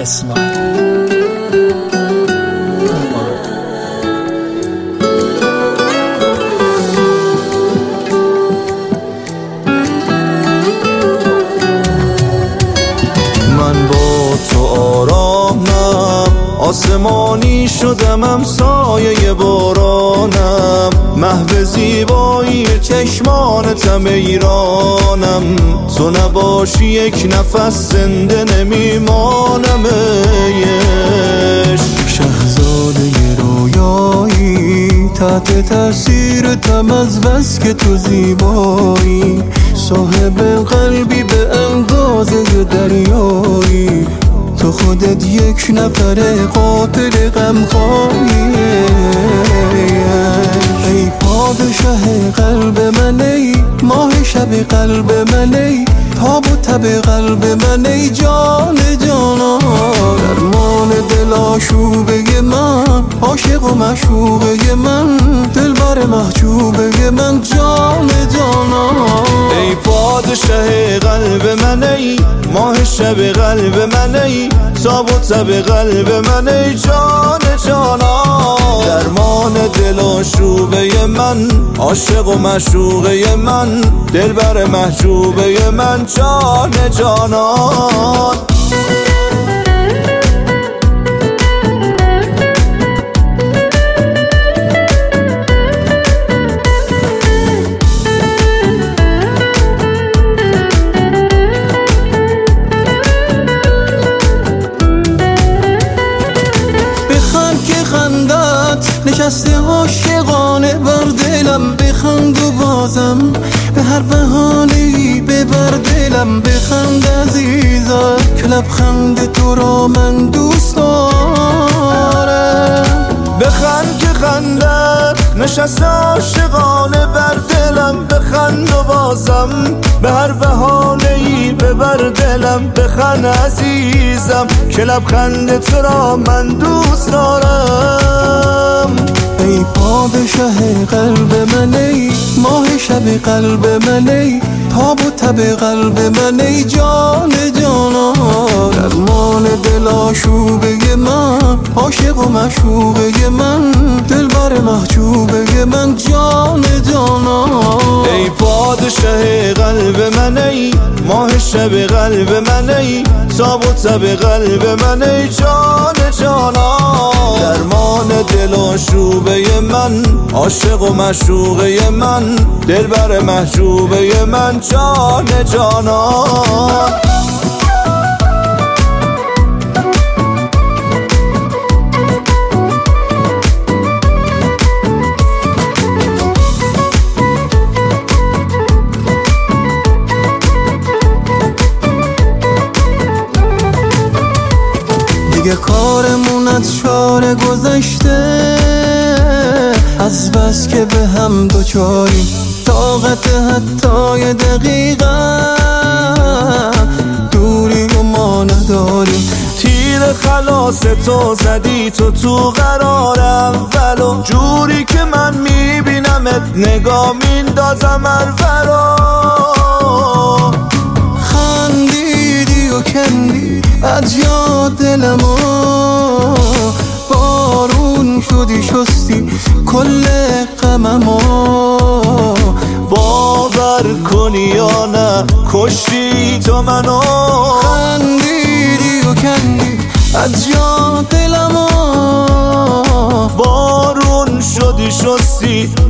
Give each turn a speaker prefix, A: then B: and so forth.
A: اسماعیل.
B: من با تو آرامم، آسمانی شدم همسایه بارانم، محو زیبایی چشمانتم ایرانم. تو نباشی یک نفس زنده نمیمانم.
C: شهزاده رویایی، تحت تاثیرتم از بس که تو زیبایی، صاحب قلبی به اندازه دریایی. تو خودت یک نفر قاتل غمخواری. ای پادشه قلب من، ای ماه شب قلب من، ای تاب و تب قلب من، ای جان جانان. درمان دل آشوبه من، عاشق و معشوقه من، دلبر محجوبه من، جان جانان.
B: ای پادشه قلب من، ای ماه شب قلب من، ای تاب و تب قلب من، ای جان جانان. درمان دل آشوبه من، عاشق و معشوقه من، دلبر محجوبه من، جان جانان.
C: نشسته عاشقانه بر دلم، بخند و بازم به هر بهانه‌ای ببر دلم. بخند عزیزم که لبخند تو را من دوست دارم.
B: بخند که خندت نشسته عاشقانه بر دلم، بخند و بازم به هر بهانه‌ای ببر دلم. بخند عزیزم که لبخند تو را من دوست دارم.
C: ای پادشه قلب من، ای ماه شب قلب من، ای تاب و تب قلب من، ای جان جانان. درمان دل آشوبه من، عاشق و معشوقه من، دلبر محجوبه من، جان جانان.
B: ای پادشه قلب من، ای ماه شب قلب من، ای تاب و تب قلب من، ای جان جانان. درمان دل آشوبه من، عاشق و معشوقه من، دلبر محجوبه من، جان جانان.
C: دیگه کارمون از چاره گذشته، از بس که به هم دوچاری، طاقت حتی یه دقیقه دوری و ما نداریم.
B: تیر خلاص تو زدی تو قرار اولو، جوری که من میبینمت نگاه میندازم ارورا.
C: خندیدی و کندی از یاد دلمو، بارون شدی شستی کل غممو.
B: باور کنی یا نه کشتی تو منو.
C: خندیدی و کندی از یاد دلمو،
B: بارون شدی شستی